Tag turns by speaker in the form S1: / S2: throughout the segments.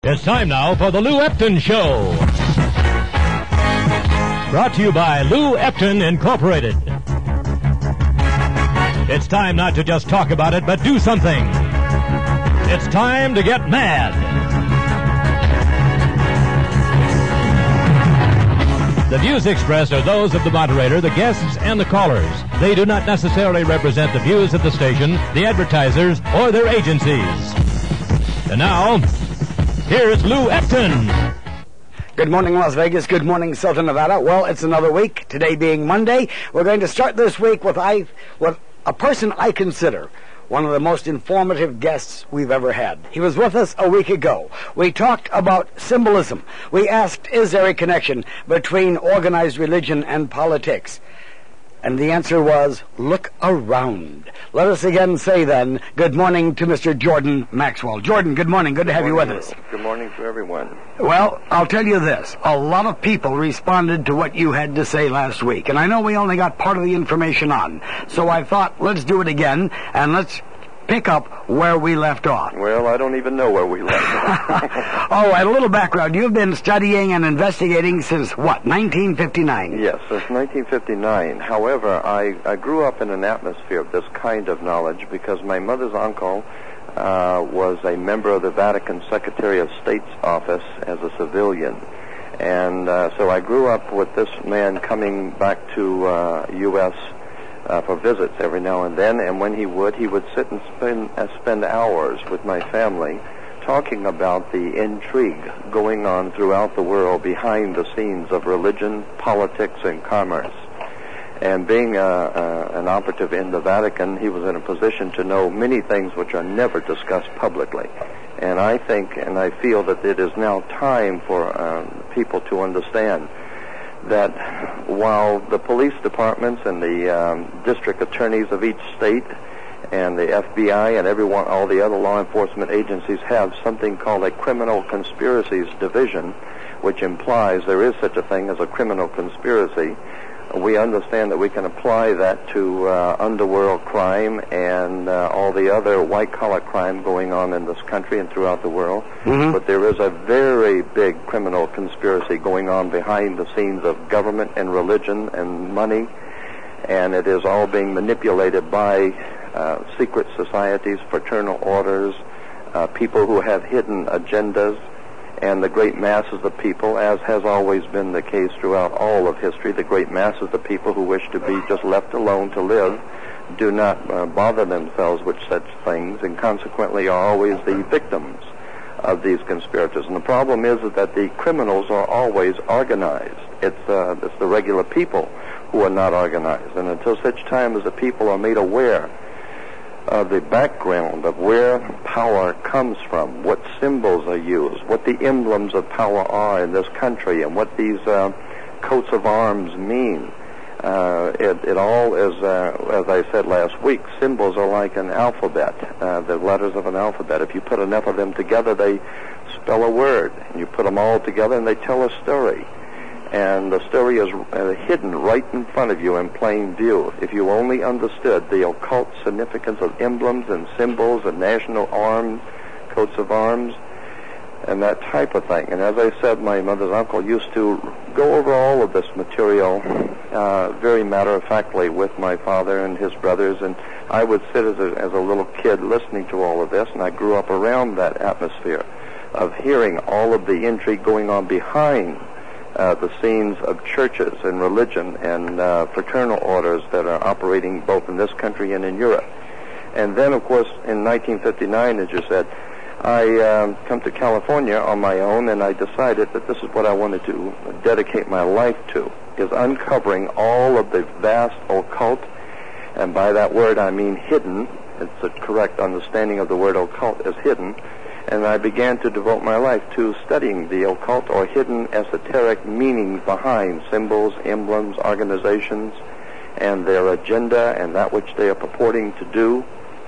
S1: It's time now for the Lou Epton Show. Brought to you by Lou Epton Incorporated. It's time not to just talk about it, but do something. It's time to get mad. The views expressed are those of the moderator, the guests, and the callers. They do not necessarily represent the views of the station, the advertisers, or their agencies. And now, here's Lou Epton.
S2: Good morning, Las Vegas. Good morning, Southern Nevada. Well, it's another week. Today being Monday, we're going to start this week with a person I consider one of the most informative guests we've ever had. He was with us a week ago. We talked about symbolism. We asked, is there a connection between organized religion and politics? And the answer was, look around. Let us again say then, good morning to Mr. Jordan Maxwell. Jordan, good morning. Good to have you with us.
S3: Good morning to everyone.
S2: Well, I'll tell you this. A lot of people responded to what you had to say last week. And I know we only got part of the information on. So I thought, let's do it again, and let's pick up where we left off.
S3: Well, I don't even know where we left off.
S2: Oh, and a little background. You've been studying and investigating since, what, 1959?
S3: Yes, since 1959. However, I grew up in an atmosphere of this kind of knowledge because my mother's uncle was a member of the Vatican Secretary of State's office as a civilian. And so I grew up with this man coming back to U.S. For visits every now and then, and when he would sit and spend hours with my family talking about the intrigue going on throughout the world behind the scenes of religion, politics, and commerce. And being an operative in the Vatican, he was in a position to know many things which are never discussed publicly. And I think and I feel that it is now time for people to understand that while the police departments and the district attorneys of each state and the FBI and all the other law enforcement agencies have something called a criminal conspiracies division, which implies there is such a thing as a criminal conspiracy, we understand that we can apply that to underworld crime and all the other white-collar crime going on in this country and throughout the world. Mm-hmm. But there is a very big criminal conspiracy going on behind the scenes of government and religion and money, and it is all being manipulated by secret societies, fraternal orders, people who have hidden agendas, and the great masses of people, as has always been the case throughout all of history, the great masses of people who wish to be just left alone to live do not bother themselves with such things, and consequently are always the victims of these conspirators. And the problem is that the criminals are always organized. It's the regular people who are not organized. And until such time as the people are made aware of the background of where power comes from, what symbols are used, what the emblems of power are in this country, and what these coats of arms mean. It all is, as I said last week, symbols are like an alphabet, the letters of an alphabet. If you put enough of them together, they spell a word. And you put them all together, and they tell a story. And the story is hidden right in front of you in plain view. If you only understood the occult significance of emblems and symbols and national arms, coats of arms, and that type of thing. And as I said, my mother's uncle used to go over all of this material very matter-of-factly with my father and his brothers, and I would sit as a little kid listening to all of this, and I grew up around that atmosphere of hearing all of the intrigue going on behind the scenes of churches and religion and fraternal orders that are operating both in this country and in Europe. And then, of course, in 1959, as you said, I come to California on my own, and I decided that this is what I wanted to dedicate my life to, is uncovering all of the vast occult, and by that word I mean hidden. It's a correct understanding of the word occult as hidden. And I began to devote my life to studying the occult or hidden esoteric meanings behind symbols, emblems, organizations, and their agenda and that which they are purporting to do.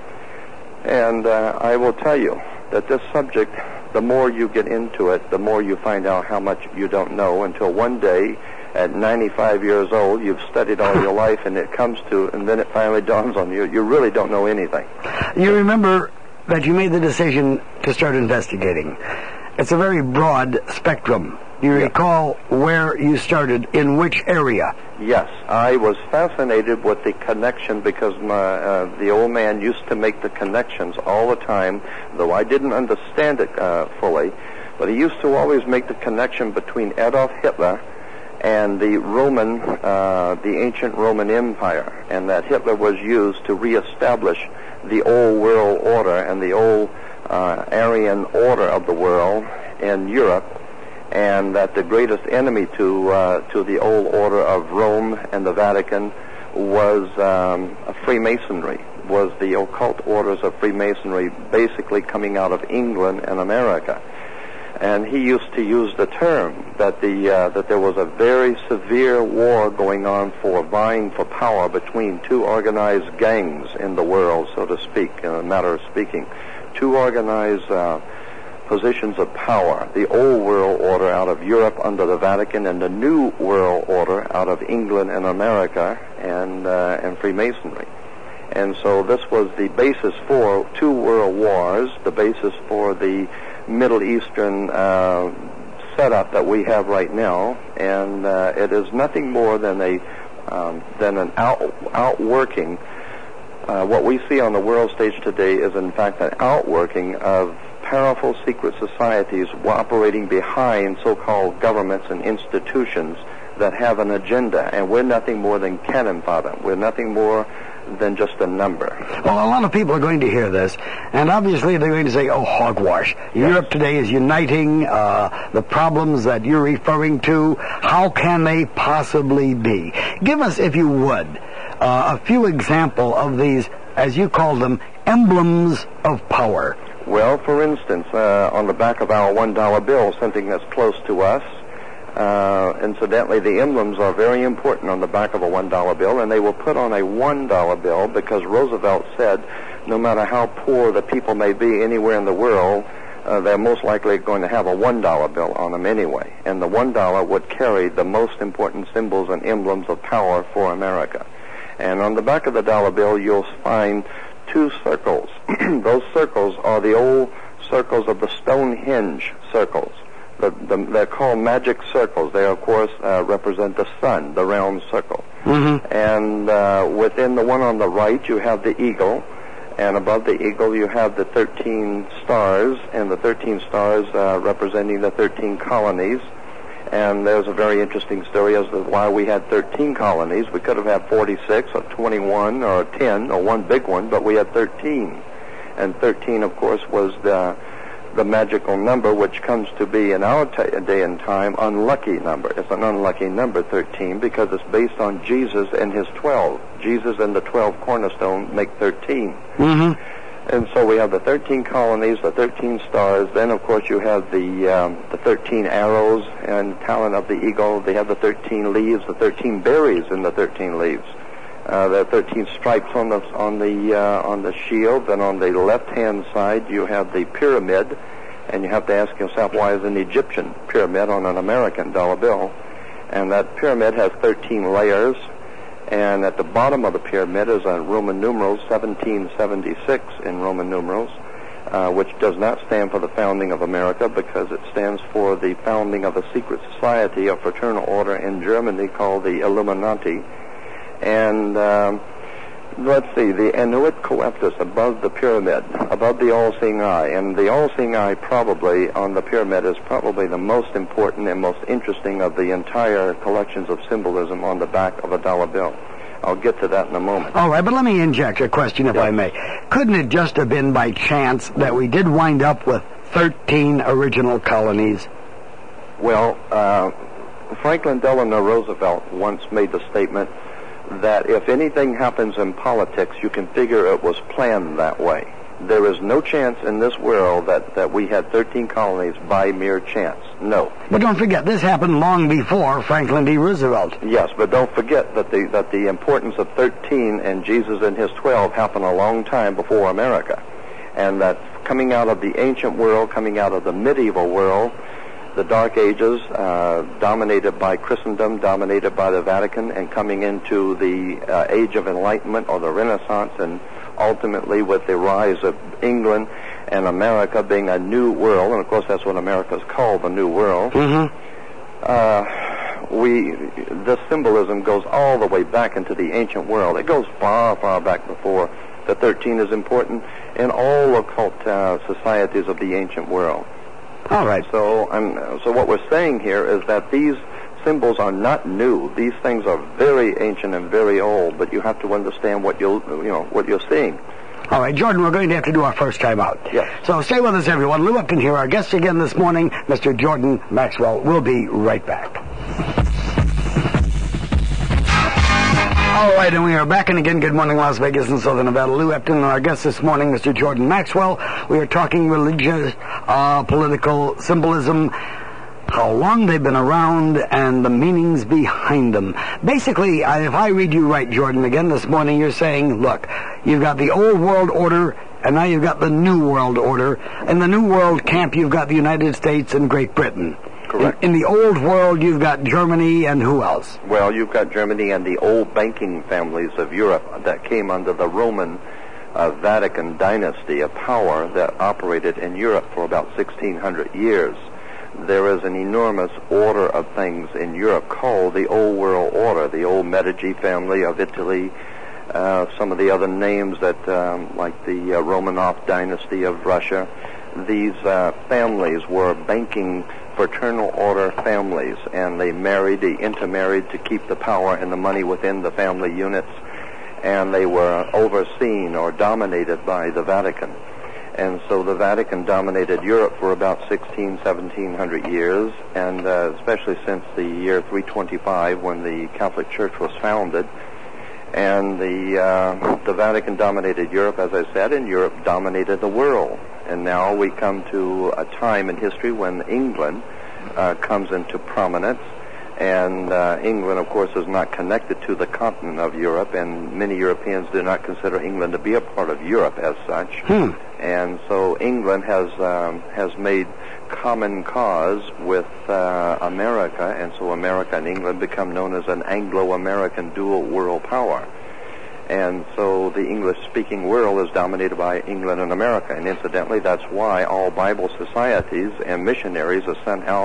S3: And I will tell you that this subject, the more you get into it, the more you find out how much you don't know, until one day at 95 years old, you've studied all your life, and then it finally dawns on you, you really don't know anything.
S2: You remember that you made the decision to start investigating. It's a very broad spectrum. You recall where you started, in which area?
S3: Yes, I was fascinated with the connection because the old man used to make the connections all the time, though I didn't understand it fully. But he used to always make the connection between Adolf Hitler and the ancient Roman Empire, and that Hitler was used to reestablish the old world order and the old Aryan order of the world in Europe, and that the greatest enemy to the old order of Rome and the Vatican was Freemasonry, was the occult orders of Freemasonry, basically coming out of England and America. And he used to use the term that there was a very severe war going on for vying for power between two organized gangs in the world, so to speak, in a matter of speaking. Two organized positions of power, the old world order out of Europe under the Vatican, and the new world order out of England and America and Freemasonry. And so this was the basis for two world wars, the basis for the Middle Eastern setup that we have right now, and it is nothing more than an outworking. What we see on the world stage today is in fact an outworking of powerful secret societies operating behind so-called governments and institutions that have an agenda, and we're nothing more than cannon fodder. We're nothing more than just a number.
S2: Well, a lot of people are going to hear this, and obviously they're going to say, oh, hogwash. Yes. Europe today is uniting the problems that you're referring to. How can they possibly be? Give us, if you would, a few examples of these, as you call them, emblems of power.
S3: Well, for instance, on the back of our $1 bill, something that's close to us, incidentally, the emblems are very important on the back of a $1 bill, and they were put on a $1 bill because Roosevelt said no matter how poor the people may be anywhere in the world, they're most likely going to have a $1 bill on them anyway. And the $1 would carry the most important symbols and emblems of power for America. And on the back of the dollar bill, you'll find two circles. Those circles are the old circles of the Stonehenge circles. They're called magic circles. They, of course, represent the sun, the round circle. Mm-hmm. And within the one on the right, you have the eagle. And above the eagle, you have the 13 stars, and the 13 stars representing the 13 colonies. And there's a very interesting story as to why we had 13 colonies. We could have had 46 or 21 or 10 or one big one, but we had 13. And 13, of course, was the magical number, which comes to be in our day and time unlucky number. It's an unlucky number, 13, because it's based on Jesus and his 12. Jesus and the 12 cornerstone make 13. Mm-hmm. And so we have the 13 colonies, the 13 stars. Then, of course, you have the 13 arrows and talon of the eagle. They have the 13 leaves, the 13 berries in the 13 leaves. There are 13 stripes on the shield. Then on the left-hand side, you have the pyramid, and you have to ask yourself, why is an Egyptian pyramid on an American dollar bill? And that pyramid has 13 layers. And at the bottom of the pyramid is a Roman numerals, 1776 in Roman numerals, which does not stand for the founding of America because it stands for the founding of a secret society, a fraternal order in Germany called the Illuminati. And let's see, the Inuit Coeptus above the pyramid, above the all-seeing eye. And the all-seeing eye probably on the pyramid is probably the most important and most interesting of the entire collections of symbolism on the back of a dollar bill. I'll get to that in a moment.
S2: All right, but let me inject a question, if I may. Couldn't it just have been by chance that we did wind up with 13 original colonies?
S3: Well, Franklin Delano Roosevelt once made the statement that if anything happens in politics, you can figure it was planned that way. There is no chance in this world that we had 13 colonies by mere chance. No.
S2: But don't forget, this happened long before Franklin D. Roosevelt.
S3: Yes, but don't forget that the importance of 13 and Jesus and his 12 happened a long time before America. And that coming out of the ancient world, coming out of the medieval world, the Dark Ages, dominated by Christendom, dominated by the Vatican, and coming into the Age of Enlightenment or the Renaissance, and ultimately with the rise of England and America being a new world, and of course that's what America is called, the New World. This symbolism goes all the way back into the ancient world. It goes far, far back before the 13 is important in all occult societies of the ancient world.
S2: All right.
S3: So what we're saying here is that these symbols are not new. These things are very ancient and very old, but you have to understand what you're seeing.
S2: All right, Jordan, we're going to have to do our first time out.
S3: Yes.
S2: So stay with us, everyone. Lou Upton here. Our guest again this morning, Mr. Jordan Maxwell. We'll be right back. All right, and we are back, and again, good morning, Las Vegas and Southern Nevada. Lou Upton and our guest this morning, Mr. Jordan Maxwell. We are talking religious, political symbolism, how long they've been around, and the meanings behind them. Basically, if I read you right, Jordan, again this morning, you're saying, look, you've got the old world order, and now you've got the new world order. In the new world camp, you've got the United States and Great Britain.
S3: Correct.
S2: In the old world, you've got Germany and who else?
S3: Well, you've got Germany and the old banking families of Europe that came under the Roman Vatican dynasty of power that operated in Europe for about 1,600 years. There is an enormous order of things in Europe called the Old World Order, the old Medici family of Italy, some of the other names that, like the Romanov dynasty of Russia. These families were banking fraternal order families, and they intermarried to keep the power and the money within the family units, and they were overseen or dominated by the Vatican. And so the Vatican dominated Europe for about 1700 years, and especially since the year 325 when the Catholic Church was founded. And the Vatican dominated Europe, as I said, and Europe dominated the world. And now we come to a time in history when England comes into prominence. And England, of course, is not connected to the continent of Europe, and many Europeans do not consider England to be a part of Europe as such. And so England has made common cause with America, and so America and England become known as an Anglo-American dual world power. And so the English-speaking world is dominated by England and America, and incidentally, that's why all Bible societies and missionaries are sent out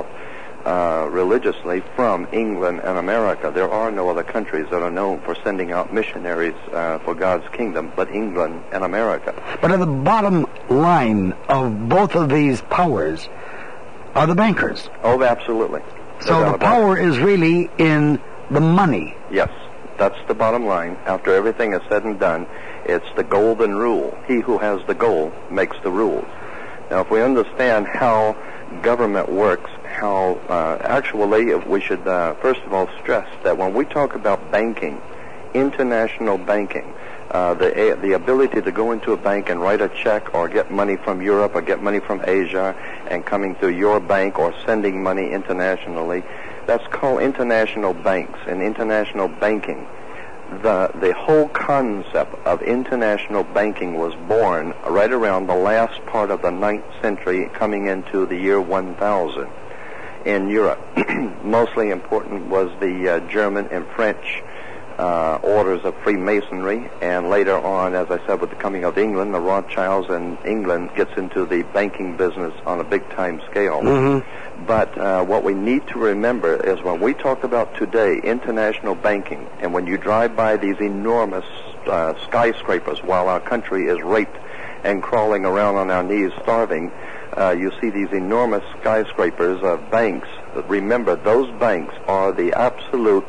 S3: religiously from England and America. There are no other countries that are known for sending out missionaries for God's kingdom but England and America.
S2: But at the bottom line of both of these powers are the bankers.
S3: Oh, absolutely.
S2: So the power is really in the money.
S3: Yes, that's the bottom line. After everything is said and done, it's the golden rule. He who has the gold makes the rules. Now, if we understand how government works, how actually we should first of all stress that when we talk about banking, international banking, the ability to go into a bank and write a check or get money from Europe or get money from Asia and coming through your bank or sending money internationally, that's called international banks and international banking. The whole concept of international banking was born right around the last part of the 9th century, coming into the year 1000 in Europe. Mostly important was the German and French orders of Freemasonry, and later on, as I said, with the coming of England, the Rothschilds, and England gets into the banking business on a big-time scale. But what we need to remember is when we talk about today international banking, and when you drive by these enormous skyscrapers while our country is raped and crawling around on our knees starving, you see these enormous skyscrapers of banks. Remember, those banks are the absolute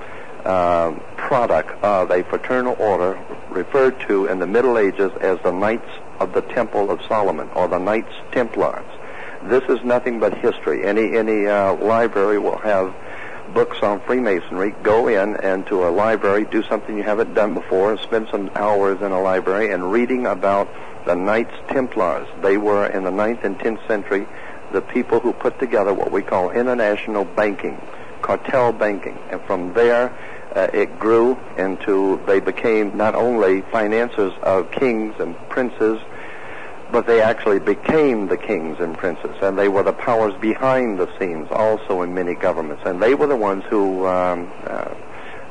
S3: product of a fraternal order referred to in the Middle Ages as the Knights of the Temple of Solomon, or the Knights Templars. This is nothing but history. Any library will have books on Freemasonry. Go in and to a library, do something you haven't done before, and spend some hours in a library and reading about the Knights Templars. They were, in the 9th and 10th century, the people who put together what we call international banking, cartel banking. And from there, it grew into, they became not only financiers of kings and princes, but they actually became the kings and princes, and they were the powers behind the scenes also in many governments, and they were the ones who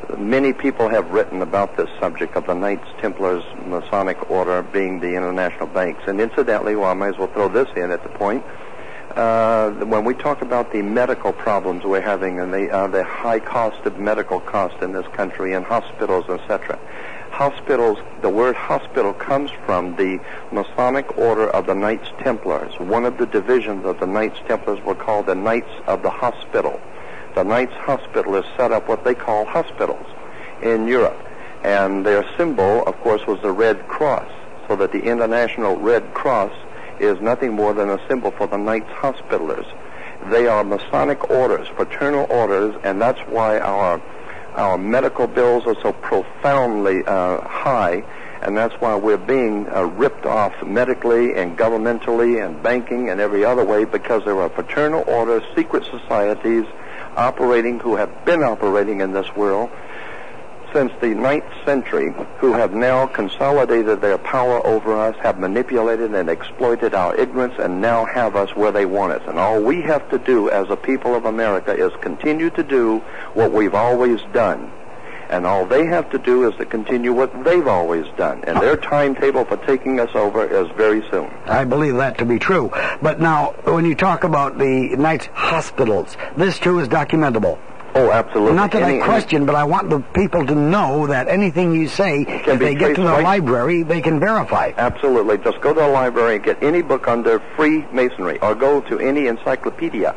S3: Many people have written about this subject of the Knights Templars Masonic Order being the international banks. And incidentally, well, I might as well throw this in at the point. When we talk about the medical problems we're having and the high cost of medical cost in this country and hospitals, etc., hospitals, the word hospital comes from the Masonic Order of the Knights Templars. One of the divisions of the Knights Templars were called the Knights of the Hospital. The Knights Hospital is set up what they call hospitals in Europe. And their symbol, of course, was the Red Cross, so that the International Red Cross is nothing more than a symbol for the Knights Hospitallers. They are Masonic orders, fraternal orders, and that's why our medical bills are so profoundly high, and that's why we're being ripped off medically and governmentally and banking and every other way, because there are fraternal orders, secret societies who have been operating in this world since the 9th century, who have now consolidated their power over us, have manipulated and exploited our ignorance, and now have us where they want us. And all we have to do as a people of America is continue to do what we've always done. And all they have to do is to continue what they've always done. And their timetable for taking us over is very soon.
S2: I believe that to be true. But now, when you talk about the Knights Hospitals, this too is documentable.
S3: Oh, absolutely.
S2: Not that I question, but I want the people to know that anything you say, if they get to the library, they can verify.
S3: Absolutely. Just go to the library and get any book under Freemasonry, or go to any encyclopedia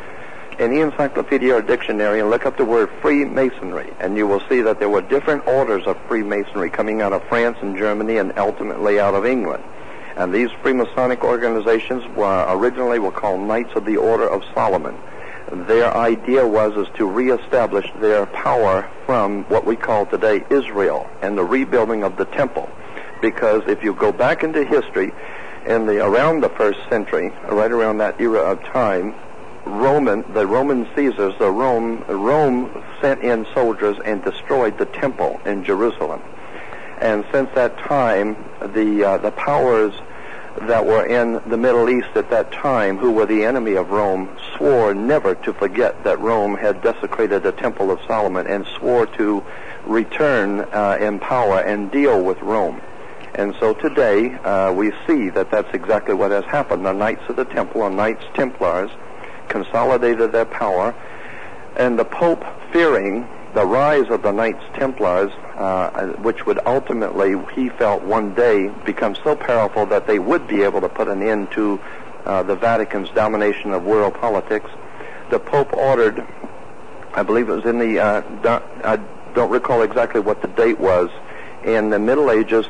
S3: or dictionary, and look up the word Freemasonry, and you will see that there were different orders of Freemasonry coming out of France and Germany and ultimately out of England. And these Freemasonic organizations originally were called Knights of the Order of Solomon. Their idea was to reestablish their power from what we call today Israel and the rebuilding of the temple. Because if you go back into history, around the 1st century, right around that era of time, the Roman Caesars, Rome sent in soldiers and destroyed the temple in Jerusalem. And since that time, the powers that were in the Middle East at that time, who were the enemy of Rome, swore never to forget that Rome had desecrated the Temple of Solomon, and swore to return in power and deal with Rome. And so today we see that that's exactly what has happened. The Knights of the Temple, or Knights Templars, consolidated their power, and the Pope, fearing the rise of the Knights Templars, which would ultimately, he felt, one day become so powerful that they would be able to put an end to the Vatican's domination of world politics. The Pope ordered, I believe it was in the, I don't recall exactly what the date was, in the Middle Ages,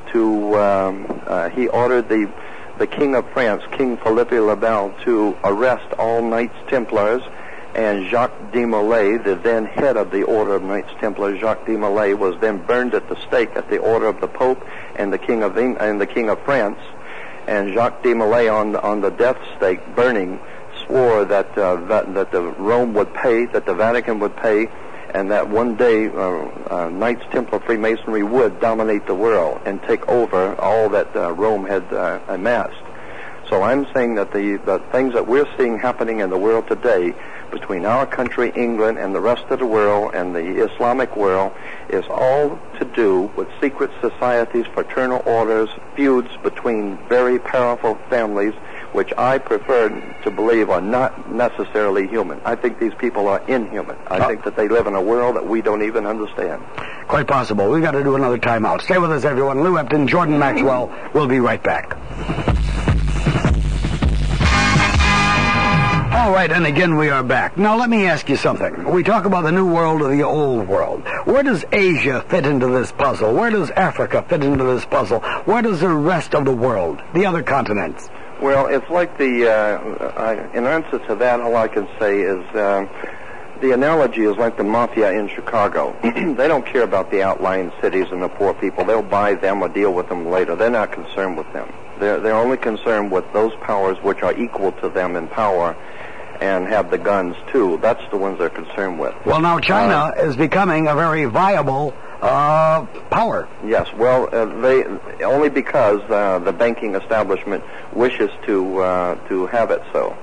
S3: he ordered the King of France, King Philippe le Bel, to arrest all Knights Templars. And Jacques de Molay, the then head of the Order of Knights Templars, Jacques de Molay, was then burned at the stake at the order of the Pope and the King of France. And Jacques de Molay, on the death stake, burning, swore that the Rome would pay, that the Vatican would pay, and that one day Knights Templar Freemasonry would dominate the world and take over all that Rome had amassed. So I'm saying that the things that we're seeing happening in the world today, between our country, England, and the rest of the world, and the Islamic world, is all to do with secret societies, fraternal orders, feuds between very powerful families, which I prefer to believe are not necessarily human. I think these people are inhuman. I think that they live in a world that we don't even understand.
S2: Quite possible. We've got to do another timeout. Stay with us, everyone. Lou Epton, Jordan Maxwell. We'll be right back. All right, and again we are back. Now let me ask you something. We talk about the new world or the old world. Where does Asia fit into this puzzle? Where does Africa fit into this puzzle? Where does the rest of the world, the other continents?
S3: Well, it's like in answer to that, all I can say is the analogy is like the mafia in Chicago. They don't care about the outlying cities and the poor people. They'll buy them or deal with them later. They're not concerned with them. They're only concerned with those powers which are equal to them in power and have the guns too. That's the ones they're concerned with.
S2: Well, now China is becoming a very viable power.
S3: Yes, well, they only because the banking establishment wishes to have it so.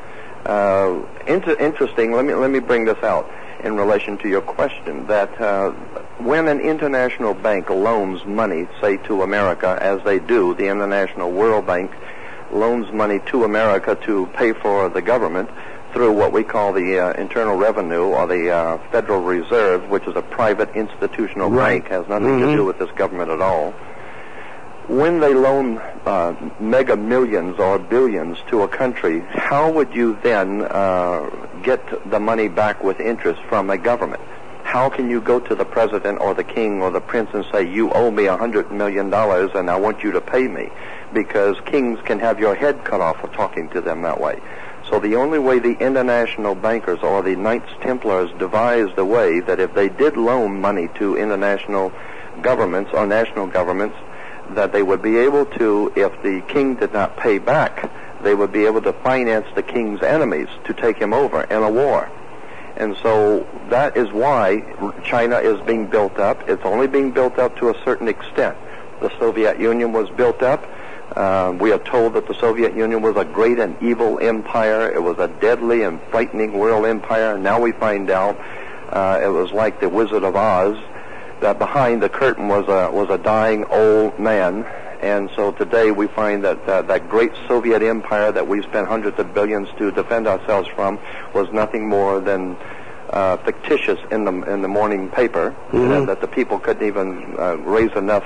S3: Interesting. Let me bring this out in relation to your question. That when an international bank loans money, say to America, as they do, the International World Bank loans money to America to pay for the government through what we call the Internal Revenue or the Federal Reserve, which is a private institutional bank, has nothing to do with this government at all. When they loan mega millions or billions to a country, how would you then get the money back with interest from a government? How can you go to the president or the king or the prince and say, you owe me $100 million and I want you to pay me? Because kings can have your head cut off for talking to them that way. So the only way the international bankers or the Knights Templars devised a way that if they did loan money to international governments or national governments, that they would be able to, if the king did not pay back, they would be able to finance the king's enemies to take him over in a war. And so that is why China is being built up. It's only being built up to a certain extent. The Soviet Union was built up. We are told that the Soviet Union was a great and evil empire. It was a deadly and frightening world empire. Now we find out it was like the Wizard of Oz, that behind the curtain was a dying old man. And so today we find that that great Soviet empire that we spent hundreds of billions to defend ourselves from was nothing more than fictitious in the morning paper, and that the people couldn't even raise enough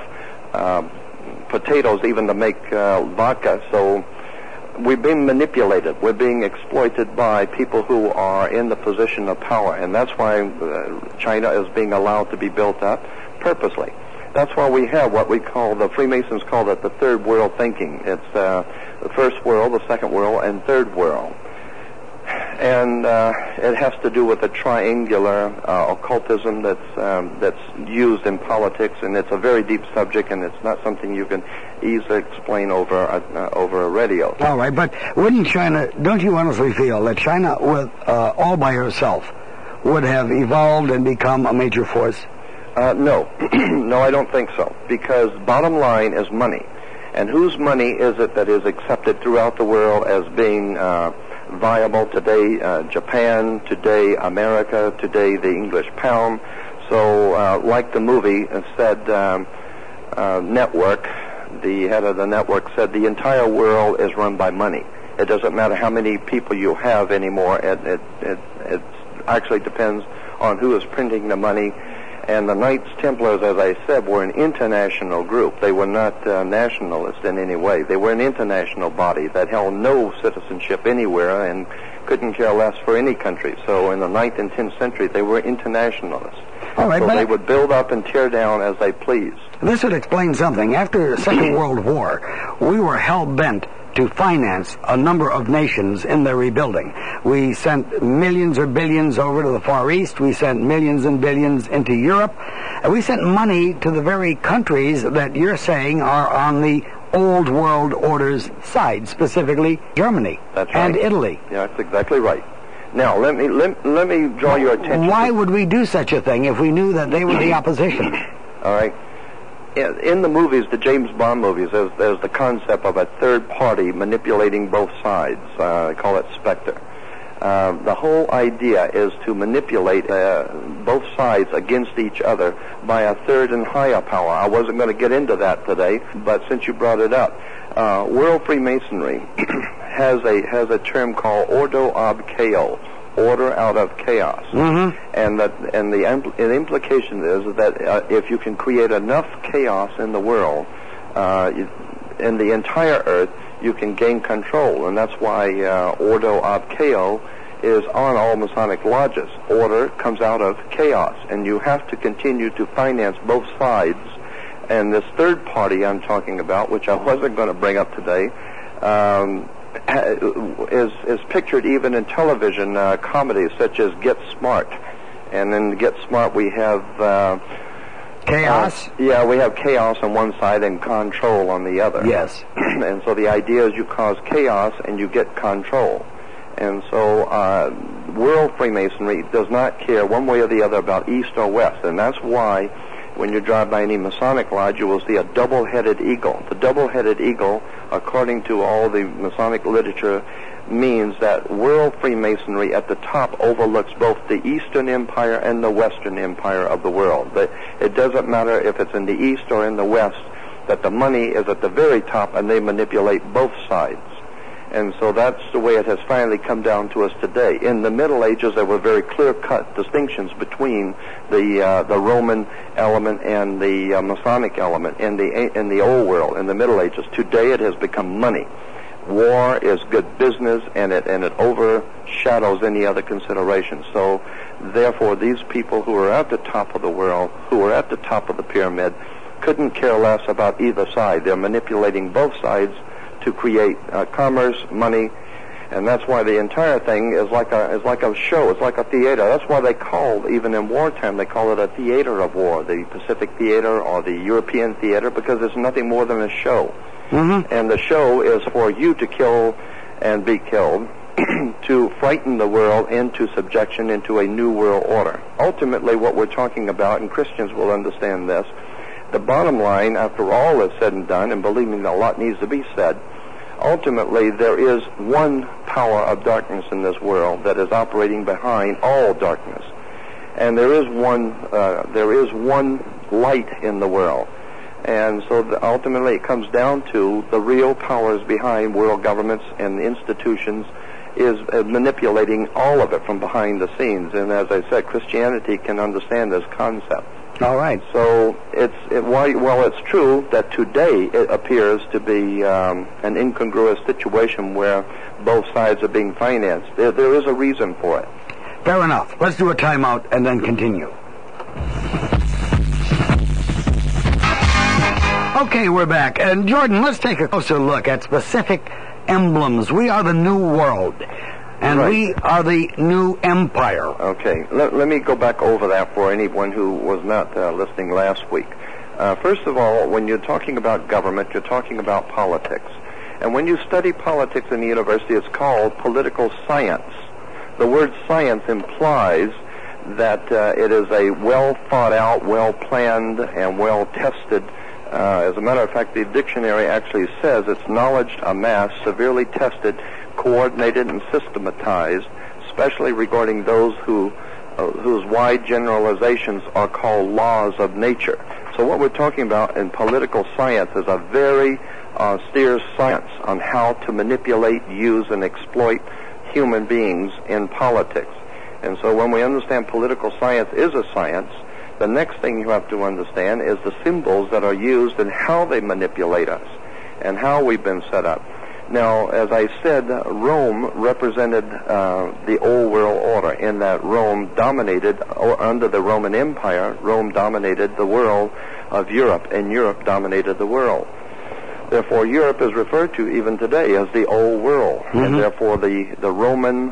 S3: potatoes even to make vodka. So we're being manipulated. We're being exploited by people who are in the position of power, and that's why China is being allowed to be built up purposely. That's why we have what we call, the Freemasons call it the third world thinking. It's the first world, the second world, and third world. And it has to do with the triangular occultism that's used in politics, and it's a very deep subject, and it's not something you can easily explain over a radio.
S2: All right, but wouldn't China, don't you honestly feel that China, with all by herself, would have evolved and become a major force?
S3: No. No, I don't think so, because bottom line is money. And whose money is it that is accepted throughout the world as being viable today? Japan, today America, today the English pound. So like the movie said, network, the head of the network said, the entire world is run by money. It doesn't matter how many people you have anymore. It actually depends on who is printing the money. And the Knights Templars, as I said, were an international group. They were not nationalist in any way. They were an international body that held no citizenship anywhere and couldn't care less for any country. So in the 9th and 10th century, they were internationalists.
S2: All right,
S3: so they would build up and tear down as they pleased.
S2: This would explain something. After the Second World War, we were hell-bent to finance a number of nations in their rebuilding. We sent millions or billions over to the Far East. We sent millions and billions into Europe. And we sent money to the very countries that you're saying are on the old world order's side, specifically Germany.
S3: That's right.
S2: And Italy.
S3: Yeah, that's exactly right. Now, let me draw your attention.
S2: Why would we do such a thing if we knew that they were the opposition?
S3: All right. In the movies, the James Bond movies, there's the concept of a third party manipulating both sides. They call it Spectre. The whole idea is to manipulate both sides against each other by a third and higher power. I wasn't going to get into that today, but since you brought it up, World Freemasonry has a term called Ordo ab Chaos, order out of chaos. And the implication is that if you can create enough chaos in the world, in the entire earth, you can gain control. And that's why Ordo ab Chaos is on all Masonic lodges. Order comes out of chaos, and you have to continue to finance both sides. And this third party I'm talking about, which I wasn't going to bring up today, is pictured even in television comedies such as Get Smart. And in Get Smart we have
S2: chaos?
S3: We have chaos on one side and control on the other.
S2: Yes.
S3: And so the idea is you cause chaos and you get control. And so World Freemasonry does not care one way or the other about East or West. And that's why when you drive by any Masonic lodge, you will see a double-headed eagle. The double-headed eagle, according to all the Masonic literature, means that world Freemasonry at the top overlooks both the Eastern Empire and the Western Empire of the world. But it doesn't matter if it's in the East or in the West, that the money is at the very top and they manipulate both sides. And so that's the way it has finally come down to us today. In the Middle Ages, there were very clear-cut distinctions between the Roman element and the Masonic element in the old world, in the Middle Ages. Today, it has become money. War is good business, and it overshadows any other consideration. So, therefore, these people who are at the top of the world, who are at the top of the pyramid, couldn't care less about either side. They're manipulating both sides to create commerce, money, and that's why the entire thing is like a show. It's like a theater. That's why they call, even in wartime, they call it a theater of war, the Pacific Theater or the European Theater, because it's nothing more than a show. Mm-hmm. And the show is for you to kill and be killed, to frighten the world into subjection, into a new world order. Ultimately, what we're talking about, and Christians will understand this, the bottom line, after all is said and done, and believe me, a lot needs to be said, ultimately there is one power of darkness in this world that is operating behind all darkness. And there is one light in the world. And so ultimately it comes down to the real powers behind world governments and institutions is manipulating all of it from behind the scenes. And as I said, Christianity can understand this concept.
S2: All right.
S3: So while it's true that today it appears to be an incongruous situation where both sides are being financed, there is a reason for it.
S2: Fair enough. Let's do a timeout and then continue. Okay, we're back. And Jordan, let's take a closer look at specific emblems. We are the New World, and right. We are the New Empire.
S3: Okay, let me go back over that for anyone who was not listening last week. First of all, when you're talking about government, you're talking about politics. And when you study politics in the university, it's called political science. The word science implies that it is a well-thought-out, well-planned, and well-tested. As a matter of fact, the dictionary actually says it's knowledge amassed, severely tested, coordinated, and systematized, especially regarding those whose wide generalizations are called laws of nature. So what we're talking about in political science is a very austere science on how to manipulate, use, and exploit human beings in politics. And so when we understand political science is a science, the next thing you have to understand is the symbols that are used and how they manipulate us and how we've been set up. Now, as I said, Rome represented the old world order in that Rome dominated, or under the Roman Empire, Rome dominated the world of Europe, and Europe dominated the world. Therefore, Europe is referred to even today as the old world, mm-hmm. and therefore the Roman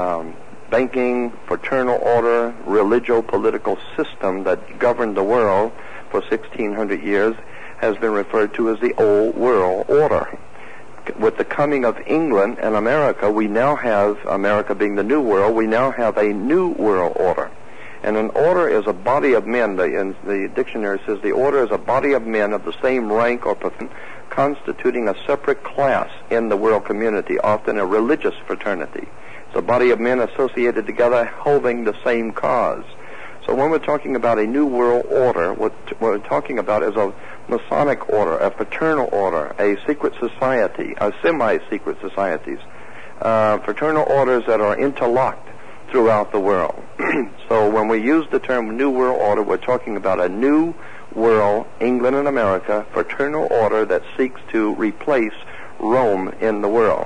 S3: banking, fraternal order, religio-political system that governed the world for 1,600 years has been referred to as the Old World Order. With the coming of England and America, we now have, America being the New World, we now have a New World Order. And an order is a body of men, the dictionary says the order is a body of men of the same rank or profession, constituting a separate class in the world community, often a religious fraternity. It's a body of men associated together holding the same cause. So when we're talking about a New World Order, what we're talking about is a Masonic order, a fraternal order, a secret society, a semi-secret societies, fraternal orders that are interlocked throughout the world. So when we use the term New World Order, we're talking about a new world, England and America, fraternal order that seeks to replace Rome in the world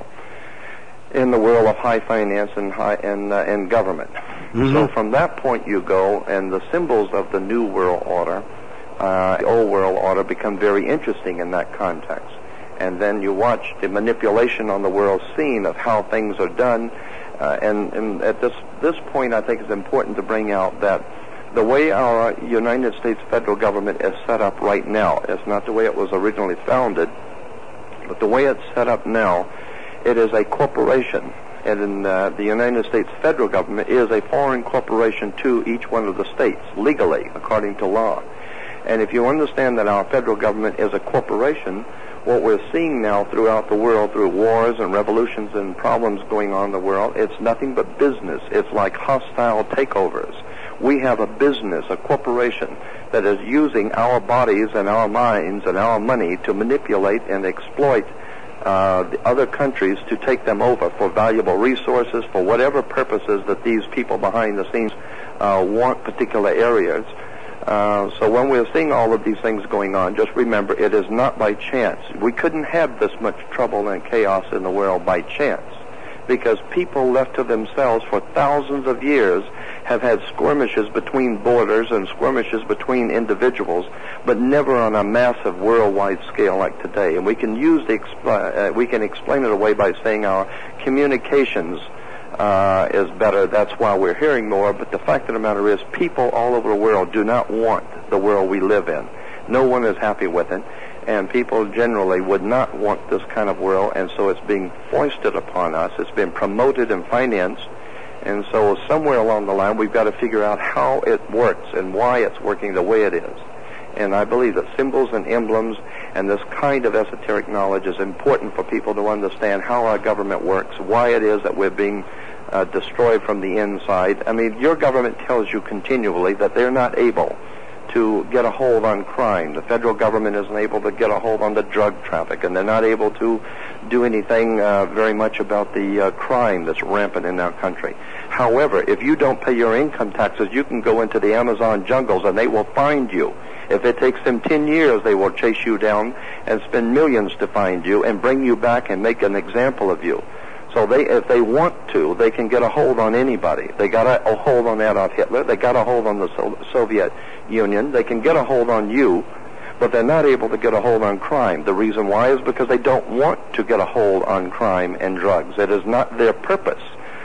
S3: of high finance and government. Mm-hmm. So from that point you go, and the symbols of the New World Order, the Old World Order, become very interesting in that context. And then you watch the manipulation on the world scene of how things are done. And at this point, I think it's important to bring out that the way our United States federal government is set up right now, it's not the way it was originally founded, but the way it's set up now, it is a corporation. And in the United States federal government is a foreign corporation to each one of the states, legally, according to law. And if you understand that our federal government is a corporation, what we're seeing now throughout the world, through wars and revolutions and problems going on in the world, it's nothing but business. It's like hostile takeovers. We have a business, a corporation, that is using our bodies and our minds and our money to manipulate and exploit the other countries to take them over for valuable resources, for whatever purposes that these people behind the scenes want particular areas. So when we're seeing all of these things going on, just remember, it is not by chance. We couldn't have this much trouble and chaos in the world by chance, because people left to themselves for thousands of years have had skirmishes between borders and skirmishes between individuals, but never on a massive worldwide scale like today. And we can use we can explain it away by saying our communications is better. That's why we're hearing more. But the fact of the matter is, people all over the world do not want the world we live in. No one is happy with it, and people generally would not want this kind of world, and so it's being foisted upon us. It's been promoted and financed, and so somewhere along the line we've got to figure out how it works and why it's working the way it is. And I believe that symbols and emblems and this kind of esoteric knowledge is important for people to understand how our government works, why it is that we're being destroyed from the inside. I mean, your government tells you continually that they're not able to get a hold on crime. The federal government isn't able to get a hold on the drug traffic, and they're not able to do anything very much about the crime that's rampant in our country. However, if you don't pay your income taxes, you can go into the Amazon jungles and they will find you. If it takes them 10 years, they will chase you down and spend millions to find you and bring you back and make an example of you. So if they want to, they can get a hold on anybody. They got a hold on Adolf Hitler. They got a hold on the Soviet Union. They can get a hold on you, but they're not able to get a hold on crime. The reason why is because they don't want to get a hold on crime and drugs. It is not their purpose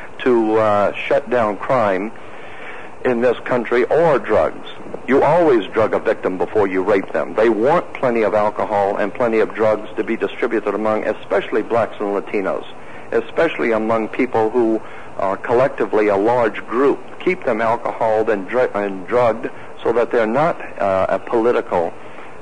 S3: to shut down crime in this country or drugs. You always drug a victim before you rape them. They want plenty of alcohol and plenty of drugs to be distributed among especially blacks and Latinos, especially among people who are collectively a large group. Keep them alcoholed and drugged so that they're not a political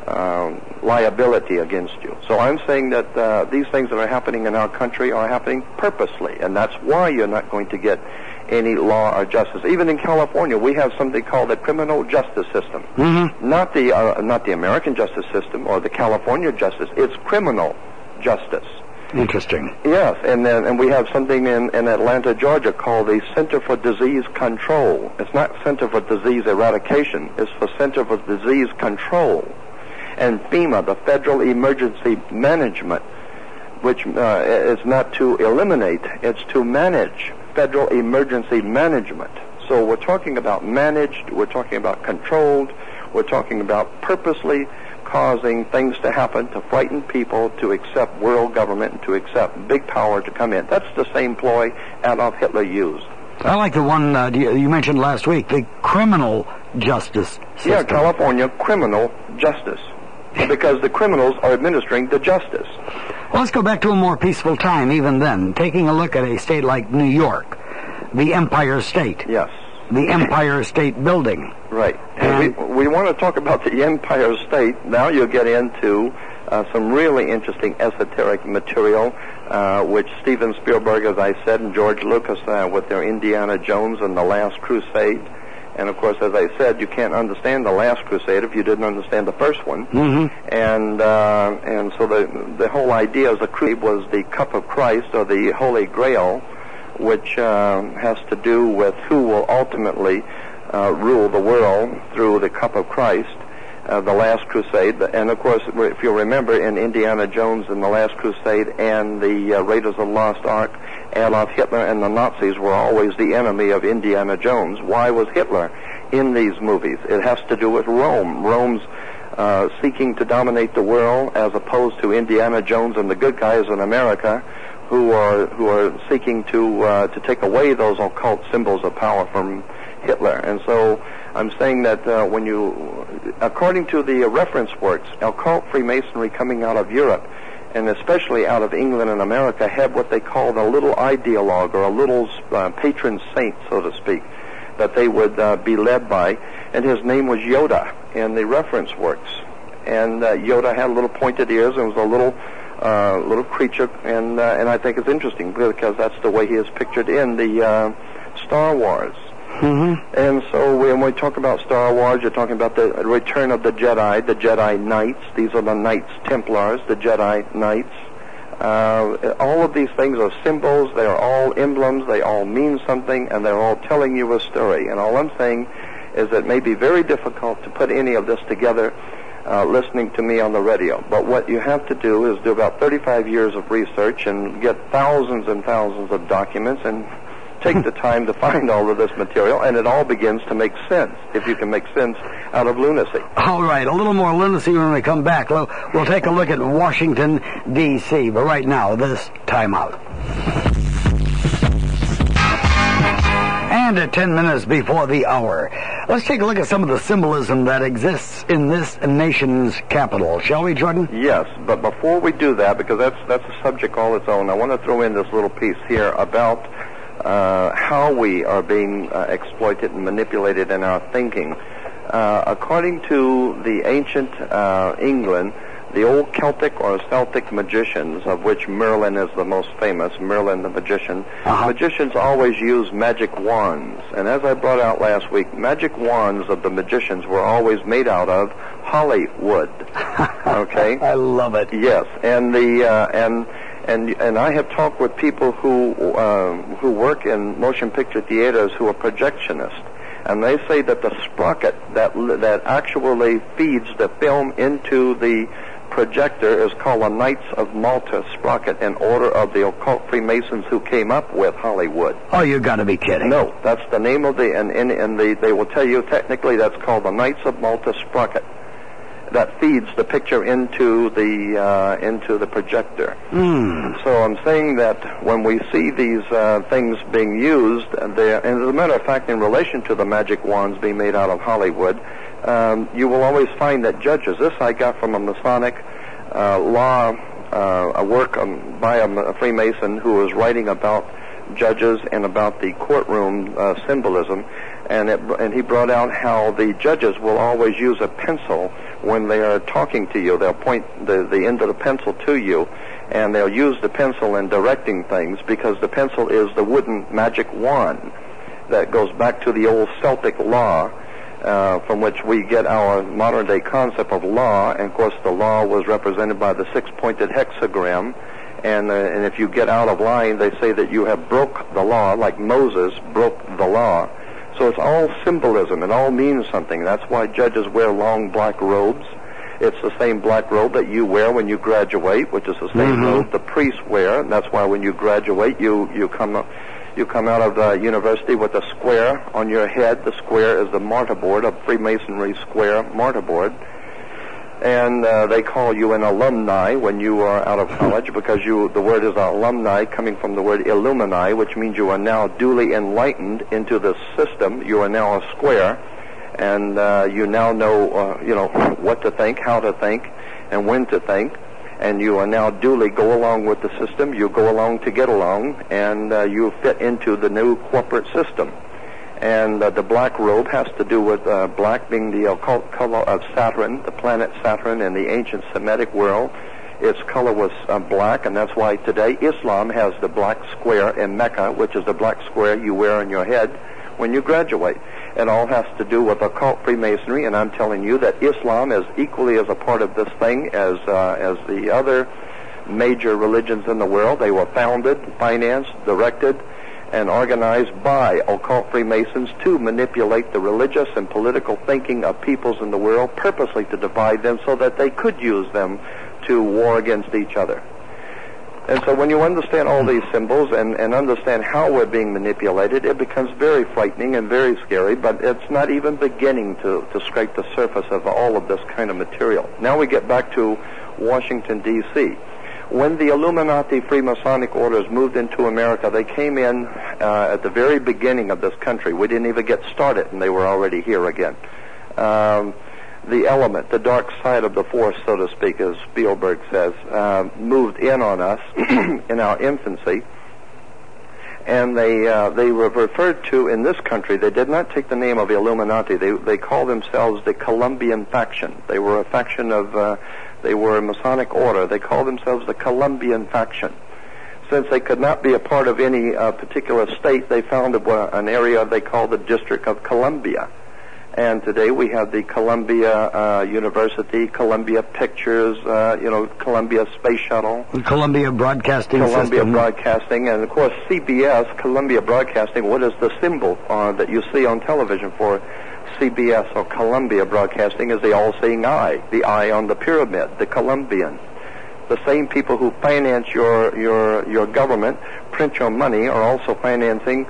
S3: liability against you. So I'm saying that these things that are happening in our country are happening purposely, and that's why you're not going to get any law or justice. Even in California, we have something called the criminal justice system. Mm-hmm. Not the American justice system or the California justice. It's criminal justice.
S2: Interesting.
S3: Yes, and we have something in Atlanta, Georgia called the Center for Disease Control. It's not Center for Disease Eradication. It's the Center for Disease Control. And FEMA, the Federal Emergency Management, which is not to eliminate, it's to manage. Federal Emergency Management. So we're talking about managed, we're talking about controlled, we're talking about purposely causing things to happen to frighten people to accept world government and to accept big power to come in. That's the same ploy Adolf Hitler used.
S2: I like the one you mentioned last week, the criminal justice system.
S3: Yeah, California criminal justice, because the criminals are administering the justice.
S2: Well, let's go back to a more peaceful time even then. Taking a look at a state like New York, the Empire State.
S3: Yes.
S2: The Empire State Building.
S3: Right. And we want to talk about the Empire State. Now you'll get into some really interesting esoteric material, which Steven Spielberg, as I said, and George Lucas with their Indiana Jones and The Last Crusade. And, of course, as I said, you can't understand The Last Crusade if you didn't understand the first one. Mm-hmm. And so the whole idea of the crusade was the cup of Christ, or the Holy Grail, which has to do with who will ultimately rule the world through the cup of Christ, The Last Crusade. And, of course, if you remember, in Indiana Jones and The Last Crusade and the Raiders of the Lost Ark, Adolf Hitler and the Nazis were always the enemy of Indiana Jones. Why was Hitler in these movies? It has to do with Rome. Rome's seeking to dominate the world, as opposed to Indiana Jones and the good guys in America who are seeking to take away those occult symbols of power from Hitler. And so I'm saying that when you, according to the reference works, occult Freemasonry coming out of Europe, and especially out of England and America, had what they called a little ideologue, or a little patron saint, so to speak, that they would be led by, and his name was Yoda in the reference works. and Yoda had little pointed ears and was a little creature, and I think it's interesting because that's the way he is pictured in the Star Wars.
S2: Mm-hmm.
S3: And so when we talk about Star Wars, you're talking about the return of the Jedi Knights. These are the Knights Templars, the Jedi Knights. All of these things are symbols. They are all emblems. They all mean something, and they're all telling you a story. And all I'm saying is that it may be very difficult to put any of this together listening to me on the radio. But what you have to do is do about 35 years of research and get thousands and thousands of documents and take the time to find all of this material, and it all begins to make sense, if you can make sense out of lunacy.
S2: All right, a little more lunacy when we come back. We'll take a look at Washington, D.C., but right now, this time out. And at 10 minutes before the hour, let's take a look at some of the symbolism that exists in this nation's capital. Shall we, Jordan?
S3: Yes, but before we do that, because that's a subject all its own, I want to throw in this little piece here about how we are being exploited and manipulated in our thinking. According to the ancient England, the old Celtic or Celtic magicians, of which Merlin is the most famous, Merlin the magician, magicians always used magic wands. And as I brought out last week, magic wands of the magicians were always made out of holly wood. Okay?
S2: I love it.
S3: Yes, and and I have talked with people who work in motion picture theaters who are projectionists, and they say that the sprocket that actually feeds the film into the projector is called a Knights of Malta sprocket, in order of the occult Freemasons who came up with Hollywood.
S2: Oh, you got to be kidding!
S3: No, that's the name of they will tell you technically that's called the Knights of Malta sprocket. That feeds the picture into the projector. So I'm saying that when we see these things being used, and as a matter of fact, in relation to the magic wands being made out of Hollywood, you will always find that judges. This I got from a Masonic law, a work by a Freemason who was writing about judges and about the courtroom symbolism, and he brought out how the judges will always use a pencil when they are talking to you. They'll point the end of the pencil to you, and they'll use the pencil in directing things, because the pencil is the wooden magic wand that goes back to the old Celtic law, from which we get our modern-day concept of law. And of course, the law was represented by the six-pointed hexagram. And if you get out of line, they say that you have broke the law, like Moses broke the law. So it's all symbolism. It all means something. That's why judges wear long black robes. It's the same black robe that you wear when you graduate, which is the same robe the priests wear. And that's why when you graduate, you come out of university with a square on your head. The square is the martyr board, a Freemasonry square martyr board. And they call you an alumni when you are out of college, because the word is alumni, coming from the word illumini, which means you are now duly enlightened into the system. You are now a square, and you now know what to think, how to think, and when to think. And you are now duly go along with the system. You go along to get along, and you fit into the new corporate system. And the black robe has to do with black being the occult color of Saturn, the planet Saturn in the ancient Semitic world. Its color was black, and that's why today Islam has the black square in Mecca, which is the black square you wear on your head when you graduate. It all has to do with occult Freemasonry, and I'm telling you that Islam is equally as a part of this thing as the other major religions in the world. They were founded, financed, directed, and organized by occult Freemasons to manipulate the religious and political thinking of peoples in the world, purposely to divide them so that they could use them to war against each other. And so when you understand all these symbols and understand how we're being manipulated, it becomes very frightening and very scary, but it's not even beginning to scrape the surface of all of this kind of material. Now we get back to Washington, D.C. When the Illuminati Freemasonic orders moved into America, they came in at the very beginning of this country. We didn't even get started, and they were already here again. The element, the dark side of the force, so to speak, as Spielberg says, moved in on us in our infancy. And they were referred to in this country. They did not take the name of Illuminati. They called themselves the Columbian faction. They were a faction of, they were a Masonic order. They called themselves the Columbian faction. Since they could not be a part of any particular state, they founded an area they called the District of Columbia. And today we have the Columbia University, Columbia Pictures, Columbia Space Shuttle.
S2: Columbia Broadcasting
S3: Columbia
S2: System.
S3: Broadcasting, and of course CBS, Columbia Broadcasting. What is the symbol that you see on television for CBS or Columbia Broadcasting is the all-seeing eye, the eye on the pyramid, the Columbian. The same people who finance your government, print your money, are also financing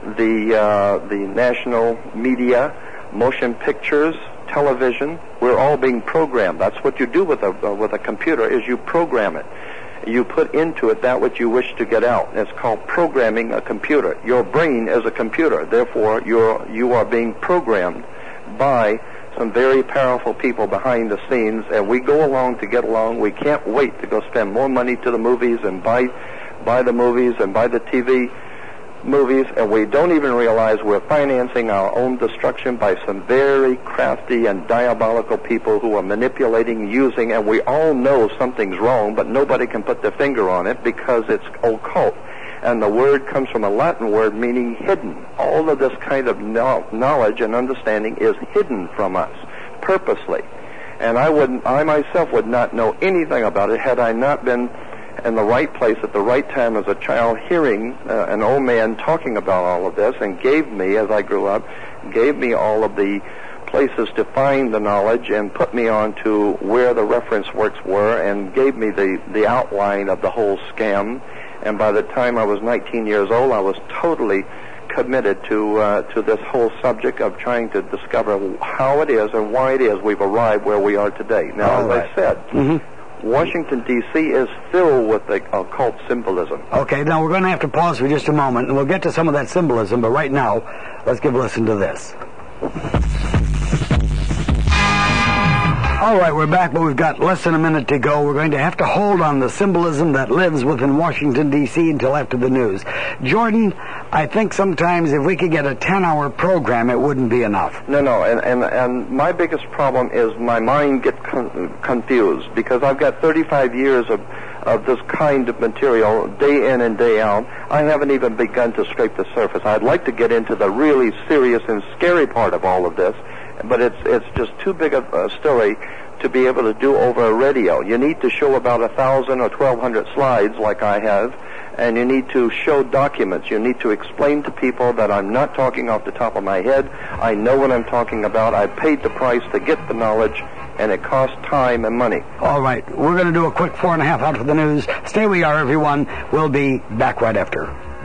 S3: the national media, motion pictures, television. We're all being programmed. That's what you do with a computer, is you program it. You put into it that which you wish to get out. It's called programming a computer. Your brain is a computer. Therefore, you are being programmed by some very powerful people behind the scenes, and we go along to get along. We can't wait to go spend more money to the movies and buy the movies and buy the TV movies, and we don't even realize we're financing our own destruction by some very crafty and diabolical people who are manipulating, using, and we all know something's wrong, but nobody can put their finger on it because it's occult. And the word comes from a Latin word meaning hidden. All of this kind of knowledge and understanding is hidden from us, purposely. And I myself would not know anything about it had I not been in the right place at the right time as a child, hearing an old man talking about all of this, and gave me, as I grew up, gave me all of the places to find the knowledge and put me on to where the reference works were, and gave me the outline of the whole scam. And by the time I was 19 years old, I was totally committed to this whole subject of trying to discover how it is and why it is we've arrived where we are today. Now, as I said, Washington, D.C. is filled with the occult symbolism.
S2: Okay, now we're going to have to pause for just a moment, and we'll get to some of that symbolism, but right now, let's give a listen to this. All right, we're back, but we've got less than a minute to go. We're going to have to hold on the symbolism that lives within Washington, D.C. until after the news. Jordan, I think sometimes if we could get a 10-hour program, it wouldn't be enough.
S3: No, and my biggest problem is my mind gets confused, because I've got 35 years of this kind of material, day in and day out. I haven't even begun to scrape the surface. I'd like to get into the really serious and scary part of all of this, but it's just too big of a story to be able to do over a radio. You need to show about 1,000 or 1,200 slides like I have, and you need to show documents. You need to explain to people that I'm not talking off the top of my head. I know what I'm talking about. I paid the price to get the knowledge, and it costs time and money.
S2: All right, we're going to do a quick 4.5 out for the news. Stay where you are, everyone. We'll be back right after.